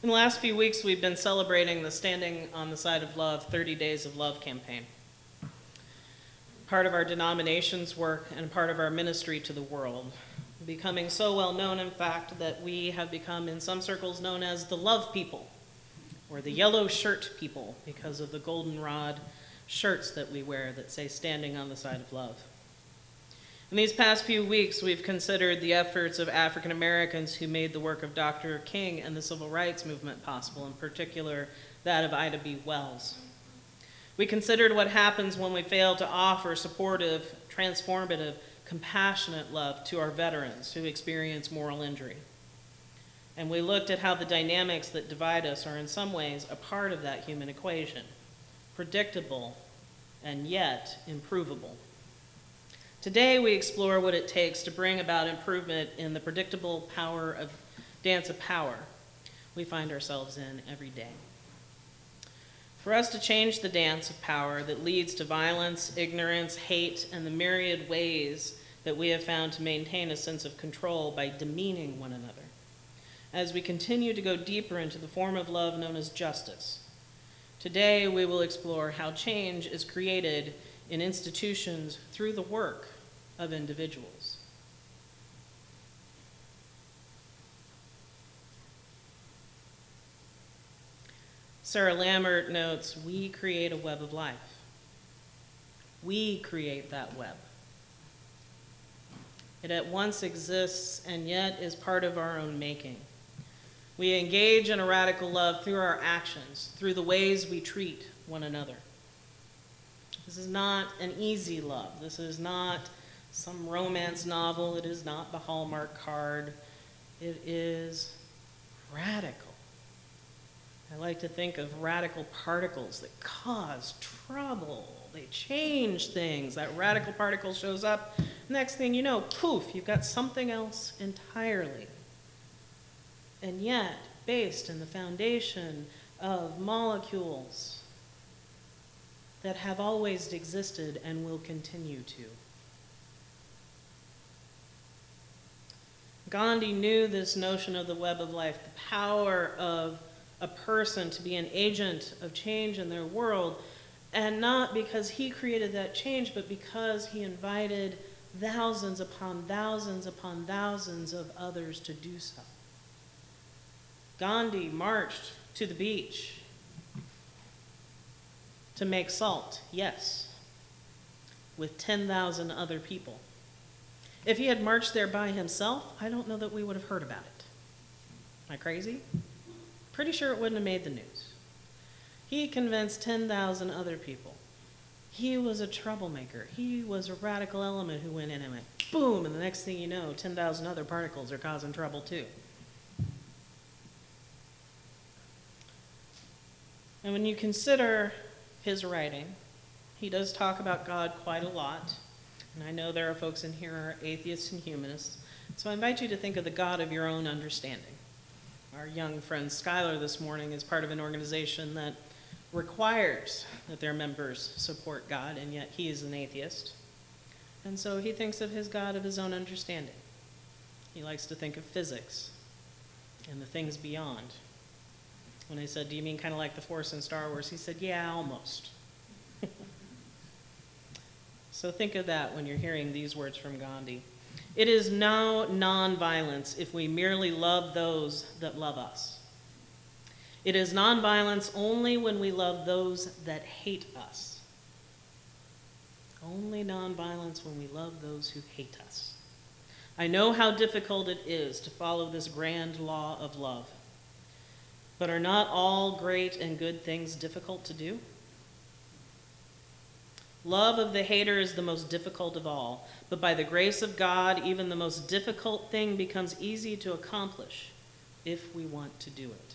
In the last few weeks, we've been celebrating the Standing on the Side of Love 30 Days of Love campaign. Part of our denomination's work and part of our ministry to the world, becoming so well known, in fact, that we have become in some circles known as the Love People, or the Yellow Shirt People, because of the goldenrod shirts that we wear that say Standing on the Side of Love. In these past few weeks, we've considered the efforts of African Americans who made the work of Dr. King and the Civil Rights Movement possible, in particular that of Ida B. Wells. We considered what happens when we fail to offer supportive, transformative, compassionate love to our veterans who experience moral injury. And we looked at how the dynamics that divide us are in some ways a part of that human equation, predictable and yet improvable. Today, we explore what it takes to bring about improvement in the predictable dance of power we find ourselves in every day. For us to change the dance of power that leads to violence, ignorance, hate, and the myriad ways that we have found to maintain a sense of control by demeaning one another, as we continue to go deeper into the form of love known as justice. Today, we will explore how change is created in institutions through the work of individuals. Sarah Lambert notes, we create a web of life. We create that web. It at once exists and yet is part of our own making. We engage in a radical love through our actions, through the ways we treat one another. This is not an easy love. This is not some romance novel. It is not the Hallmark card. It is radical. I like to think of radical particles that cause trouble. They change things. That radical particle shows up. Next thing you know, poof, you've got something else entirely. And yet, based in the foundation of molecules that have always existed and will continue to. Gandhi knew this notion of the web of life, the power of a person to be an agent of change in their world, and not because he created that change, but because he invited thousands upon thousands upon thousands of others to do so. Gandhi marched to the beach to make salt, yes, with 10,000 other people. If he had marched there by himself, I don't know that we would have heard about it. Am I crazy? Pretty sure it wouldn't have made the news. He convinced 10,000 other people. He was a troublemaker. He was a radical element who went in and went, boom, and the next thing you know, 10,000 other particles are causing trouble too. And when you consider his writing, he does talk about God quite a lot. And I know there are folks in here who are atheists and humanists. So I invite you to think of the God of your own understanding. Our young friend Skylar this morning is part of an organization that requires that their members support God, and yet he is an atheist. And so he thinks of his God of his own understanding. He likes to think of physics and the things beyond. When I said, do you mean kind of like the Force in Star Wars? He said, yeah, almost. So think of that when you're hearing these words from Gandhi. It is no nonviolence if we merely love those that love us. It is nonviolence only when we love those that hate us. Only nonviolence when we love those who hate us. I know how difficult it is to follow this grand law of love. But are not all great and good things difficult to do? Love of the hater is the most difficult of all, but by the grace of God, even the most difficult thing becomes easy to accomplish if we want to do it.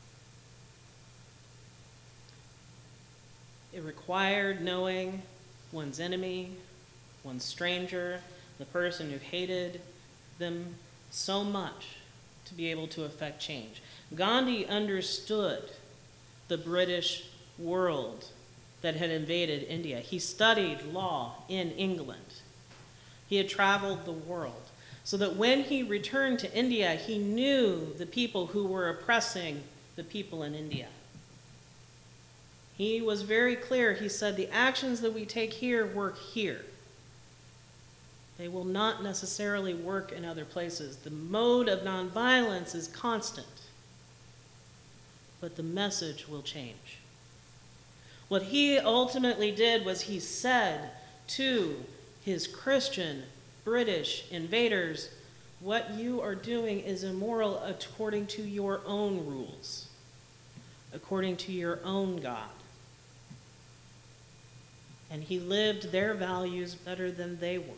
It required knowing one's enemy, one's stranger, the person who hated them so much to be able to effect change. Gandhi understood the British world that had invaded India. He studied law in England. He had traveled the world. So that when he returned to India, he knew the people who were oppressing the people in India. He was very clear. He said, the actions that we take here work here. They will not necessarily work in other places. The mode of nonviolence is constant, but the message will change. What he ultimately did was he said to his Christian British invaders, what you are doing is immoral according to your own rules, according to your own God. And he lived their values better than they were.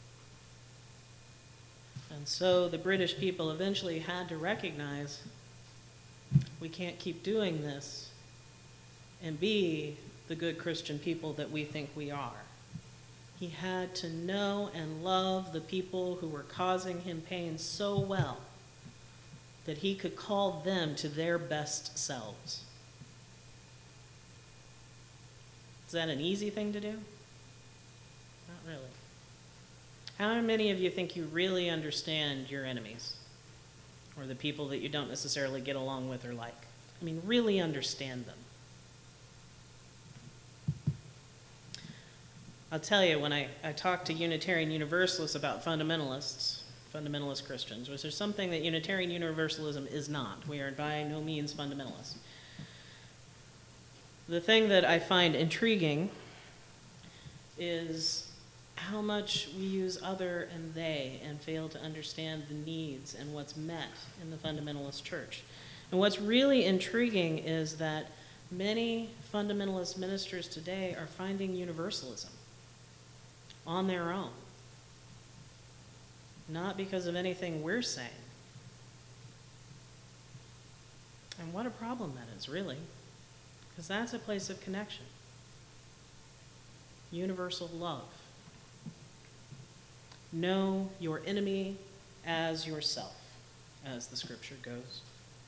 And so the British people eventually had to recognize we can't keep doing this and be the good Christian people that we think we are. He had to know and love the people who were causing him pain so well that he could call them to their best selves. Is that an easy thing to do? Not really. How many of you think you really understand your enemies or the people that you don't necessarily get along with or like? I mean, really understand them. I'll tell you, when I talk to Unitarian Universalists about fundamentalist Christians, which is something that Unitarian Universalism is not. We are by no means fundamentalists. The thing that I find intriguing is how much we use other and they and fail to understand the needs and what's met in the fundamentalist church. And what's really intriguing is that many fundamentalist ministers today are finding universalism on their own, not because of anything we're saying. And what a problem that is, really, because that's a place of connection. Universal love. Know your enemy as yourself, as the scripture goes.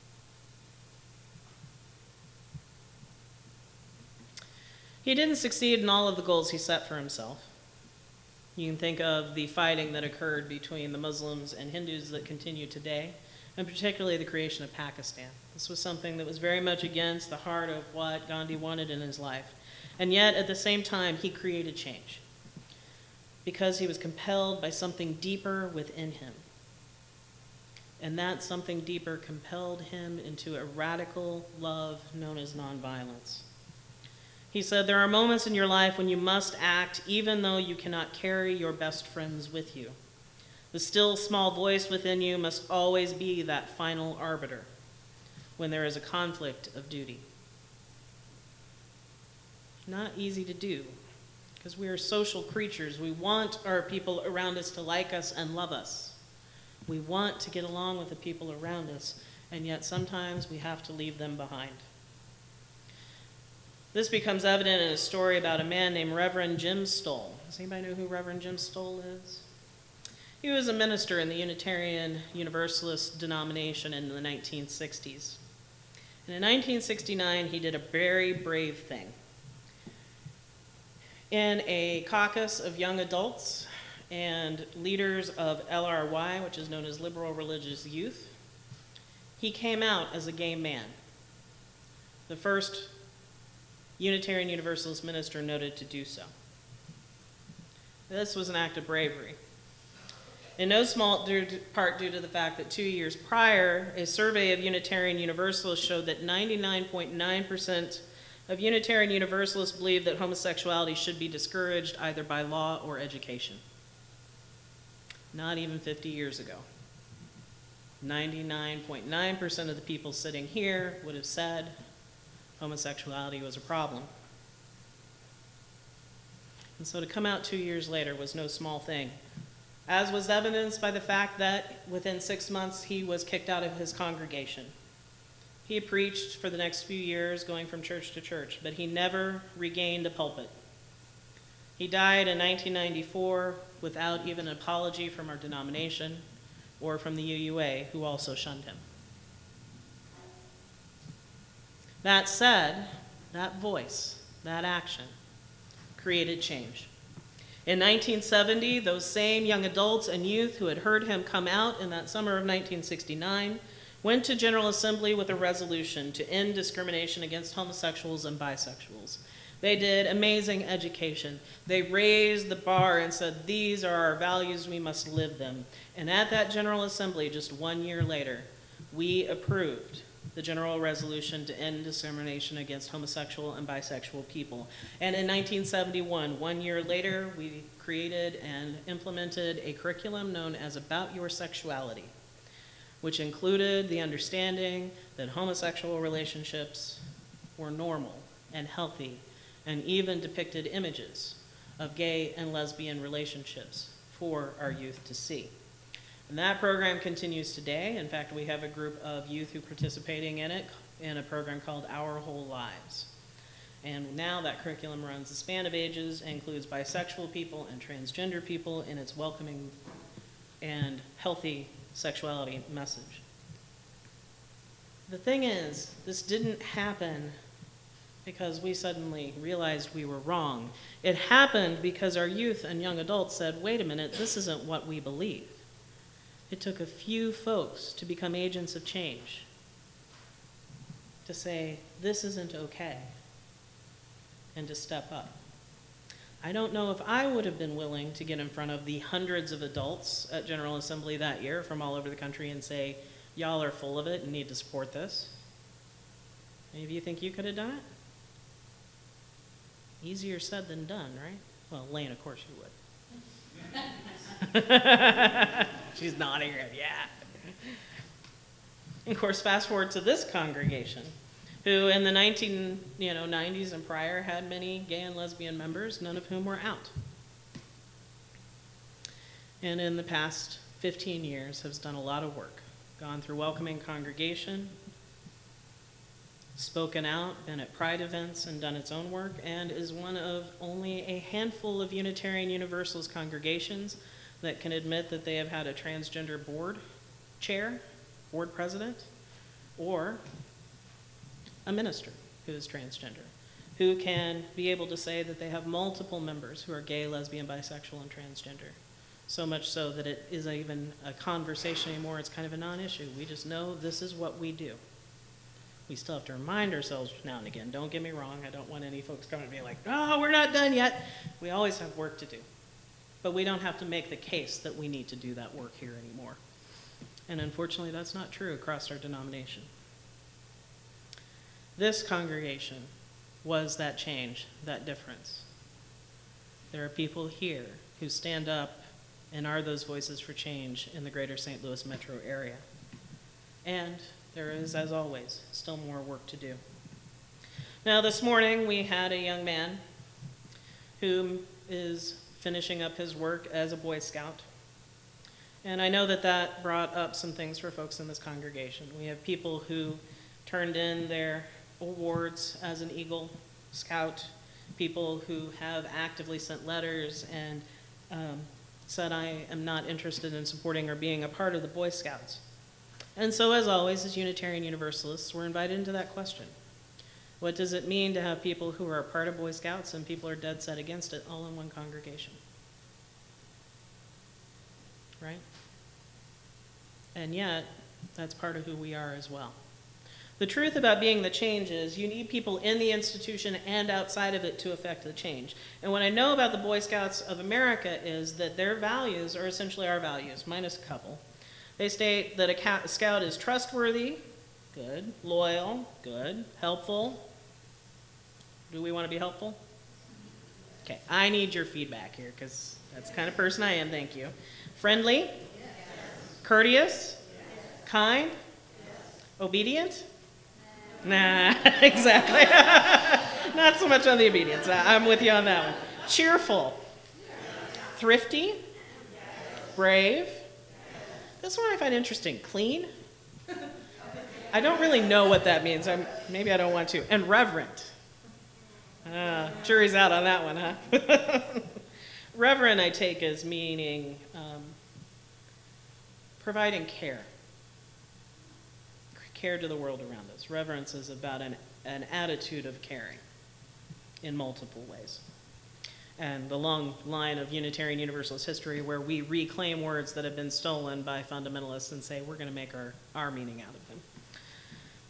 He didn't succeed in all of the goals he set for himself. You can think of the fighting that occurred between the Muslims and Hindus that continue today, and particularly the creation of Pakistan. This was something that was very much against the heart of what Gandhi wanted in his life. And yet, at the same time, he created change because he was compelled by something deeper within him. And that something deeper compelled him into a radical love known as nonviolence. He said, there are moments in your life when you must act even though you cannot carry your best friends with you. The still small voice within you must always be that final arbiter when there is a conflict of duty. Not easy to do, because we are social creatures. We want our people around us to like us and love us. We want to get along with the people around us, and yet sometimes we have to leave them behind. This becomes evident in a story about a man named Reverend Jim Stoll. Does anybody know who Reverend Jim Stoll is? He was a minister in the Unitarian Universalist denomination in the 1960s. And in 1969, he did a very brave thing. In a caucus of young adults and leaders of LRY, which is known as Liberal Religious Youth, he came out as a gay man. The first Unitarian Universalist minister noted to do so. This was an act of bravery. In no small part due to the fact that 2 years prior, a survey of Unitarian Universalists showed that 99.9% of Unitarian Universalists believe that homosexuality should be discouraged either by law or education. Not even 50 years ago. 99.9% of the people sitting here would have said homosexuality was a problem. And so to come out 2 years later was no small thing, as was evidenced by the fact that within 6 months he was kicked out of his congregation. He preached for the next few years, going from church to church, but he never regained a pulpit. He died in 1994 without even an apology from our denomination or from the UUA, who also shunned him. That said, that voice, that action, created change. In 1970, those same young adults and youth who had heard him come out in that summer of 1969 went to General Assembly with a resolution to end discrimination against homosexuals and bisexuals. They did amazing education. They raised the bar and said, these are our values, we must live them. And at that General Assembly, just 1 year later, we approved the general resolution to end discrimination against homosexual and bisexual people. And in 1971, 1 year later, we created and implemented a curriculum known as About Your Sexuality, which included the understanding that homosexual relationships were normal and healthy, and even depicted images of gay and lesbian relationships for our youth to see. And that program continues today. In fact, we have a group of youth who are participating in it in a program called Our Whole Lives. And now that curriculum runs the span of ages and includes bisexual people and transgender people in its welcoming and healthy sexuality message. The thing is, this didn't happen because we suddenly realized we were wrong. It happened because our youth and young adults said, wait a minute, this isn't what we believe. It took a few folks to become agents of change, to say, this isn't okay, and to step up. I don't know if I would have been willing to get in front of the hundreds of adults at General Assembly that year from all over the country and say, y'all are full of it and need to support this. Any of you think you could have done it? Easier said than done, right? Well, Lane, of course you would. She's nodding her head, yeah. Of course, fast forward to this congregation, who in the 90s and prior had many gay and lesbian members, none of whom were out. And in the past 15 years has done a lot of work, gone through welcoming congregation, spoken out, been at pride events and done its own work, and is one of only a handful of Unitarian Universalist congregations that can admit that they have had a transgender board chair, board president, or a minister who is transgender, who can be able to say that they have multiple members who are gay, lesbian, bisexual, and transgender. So much so that it isn't even a conversation anymore, it's kind of a non-issue. We just know this is what we do. We still have to remind ourselves now and again, don't get me wrong, I don't want any folks coming to me like, oh, we're not done yet. We always have work to do. But we don't have to make the case that we need to do that work here anymore. And unfortunately, that's not true across our denomination. This congregation was that change, that difference. There are people here who stand up and are those voices for change in the greater St. Louis metro area. And there is, as always, still more work to do. Now, this morning we had a young man who is finishing up his work as a Boy Scout. And I know that that brought up some things for folks in this congregation. We have people who turned in their awards as an Eagle Scout, people who have actively sent letters and said, I am not interested in supporting or being a part of the Boy Scouts. And so, as always, as Unitarian Universalists, we're invited into that question. What does it mean to have people who are a part of Boy Scouts and people who are dead set against it all in one congregation? Right? And yet, that's part of who we are as well. The truth about being the change is you need people in the institution and outside of it to affect the change. And what I know about the Boy Scouts of America is that their values are essentially our values, minus a couple. They state that a scout is trustworthy, good, loyal, good, helpful. Do we want to be helpful? Okay, I need your feedback here because that's the kind of person I am, thank you. Friendly? Yes. Courteous? Yes. Kind? Yes. Obedient? Nah, exactly. Not so much on the obedience. I'm with you on that one. Cheerful? Yes. Thrifty? Yes. Brave? This one I find interesting. Clean? I don't really know what that means. Maybe I don't want to. And reverent. Jury's out on that one, huh? Reverent, I take as meaning providing care. Care to the world around us. Reverence is about an attitude of caring in multiple ways. And the long line of Unitarian Universalist history where we reclaim words that have been stolen by fundamentalists and say we're going to make our meaning out of them.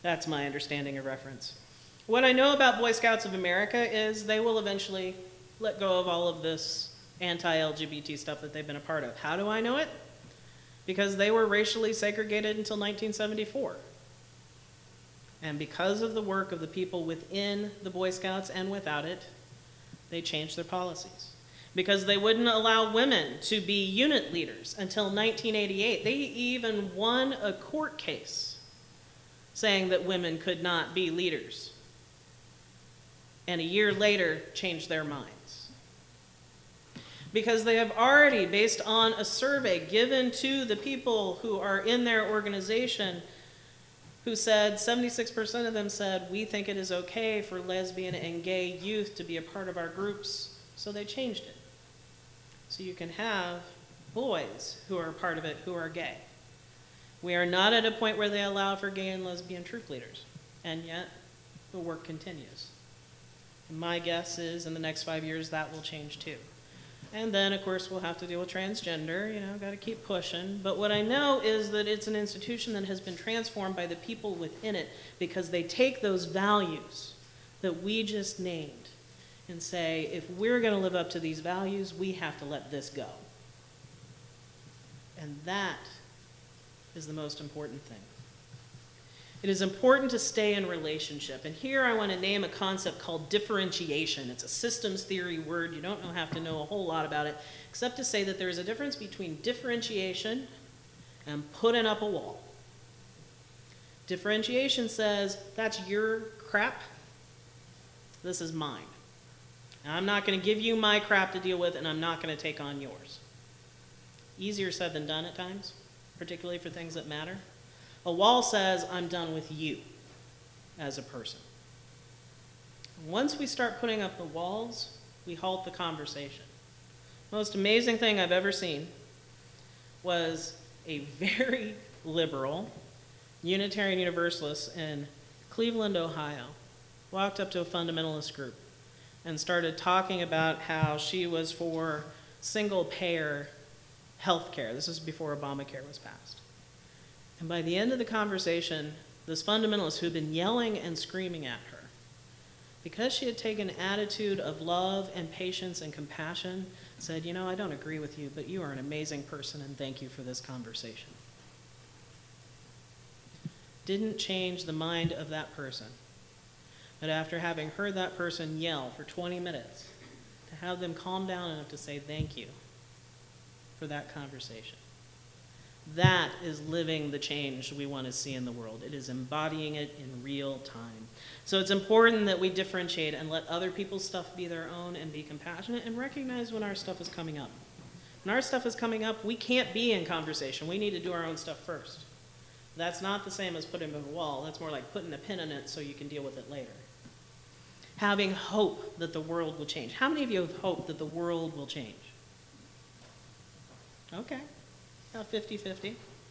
That's my understanding of reference. What I know about Boy Scouts of America is they will eventually let go of all of this anti-LGBT stuff that they've been a part of. How do I know it? Because they were racially segregated until 1974. And because of the work of the people within the Boy Scouts and without it, they changed their policies. Because they wouldn't allow women to be unit leaders until 1988. They even won a court case saying that women could not be leaders. And a year later, changed their minds. Because they have already, based on a survey given to the people who are in their organization, who said, 76% of them said, we think it is okay for lesbian and gay youth to be a part of our groups, so they changed it. So you can have boys who are a part of it who are gay. We are not at a point where they allow for gay and lesbian troop leaders, and yet the work continues. And my guess is in the next 5 years that will change too. And then, of course, we'll have to deal with transgender, got to keep pushing. But what I know is that it's an institution that has been transformed by the people within it because they take those values that we just named and say, if we're going to live up to these values, we have to let this go. And that is the most important thing. It is important to stay in relationship. And here I want to name a concept called differentiation. It's a systems theory word. You don't have to know a whole lot about it, except to say that there is a difference between differentiation and putting up a wall. Differentiation says, that's your crap. This is mine. And I'm not going to give you my crap to deal with, and I'm not going to take on yours. Easier said than done at times, particularly for things that matter. A wall says, I'm done with you as a person. Once we start putting up the walls, we halt the conversation. Most amazing thing I've ever seen was a very liberal Unitarian Universalist in Cleveland, Ohio, walked up to a fundamentalist group and started talking about how she was for single-payer health care. This was before Obamacare was passed. And by the end of the conversation, this fundamentalist who had been yelling and screaming at her, because she had taken an attitude of love and patience and compassion, said, I don't agree with you, but you are an amazing person and thank you for this conversation. Didn't change the mind of that person. But after having heard that person yell for 20 minutes, to have them calm down enough to say thank you for that conversation. That is living the change we want to see in the world. It is embodying it in real time. So it's important that we differentiate and let other people's stuff be their own and be compassionate and recognize when our stuff is coming up. When our stuff is coming up, we can't be in conversation. We need to do our own stuff first. That's not the same as putting up a wall. That's more like putting a pin in it so you can deal with it later. Having hope that the world will change. How many of you have hope that the world will change? Okay. About 50-50.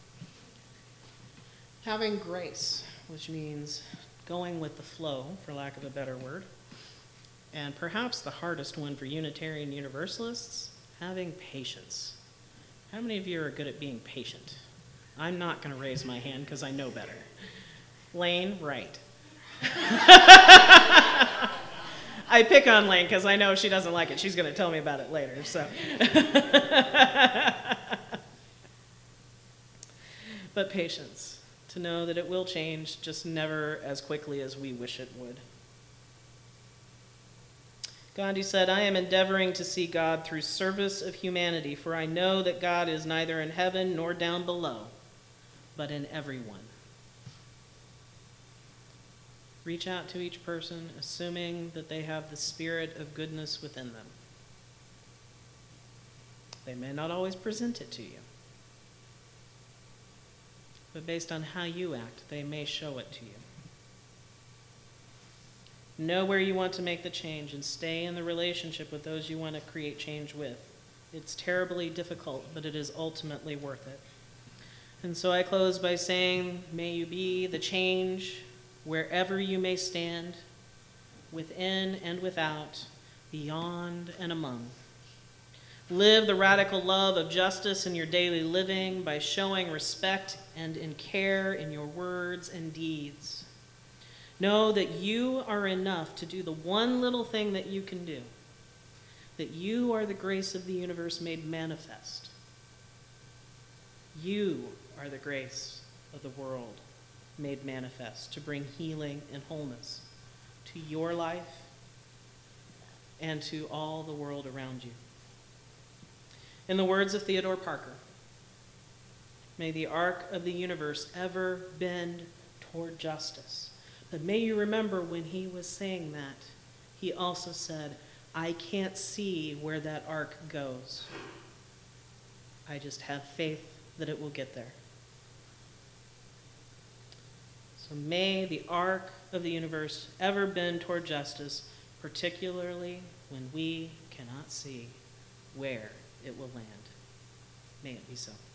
Having grace, which means going with the flow, for lack of a better word. And perhaps the hardest one for Unitarian Universalists, having patience. How many of you are good at being patient? I'm not going to raise my hand because I know better. Lane, right. I pick on Lane because I know she doesn't like it. She's going to tell me about it later. So. But patience, to know that it will change, just never as quickly as we wish it would. Gandhi said, I am endeavoring to see God through service of humanity, for I know that God is neither in heaven nor down below, but in everyone. Reach out to each person, assuming that they have the spirit of goodness within them. They may not always present it to you, but based on how you act, they may show it to you. Know where you want to make the change and stay in the relationship with those you want to create change with. It's terribly difficult, but it is ultimately worth it. And so I close by saying, may you be the change wherever you may stand, within and without, beyond and among. Live the radical love of justice in your daily living by showing respect and in care in your words and deeds. Know that you are enough to do the one little thing that you can do, that you are the grace of the universe made manifest. You are the grace of the world made manifest to bring healing and wholeness to your life and to all the world around you. In the words of Theodore Parker, may the arc of the universe ever bend toward justice. But may you remember when he was saying that, he also said, I can't see where that arc goes. I just have faith that it will get there. So may the arc of the universe ever bend toward justice, particularly when we cannot see where it will land. May it be so.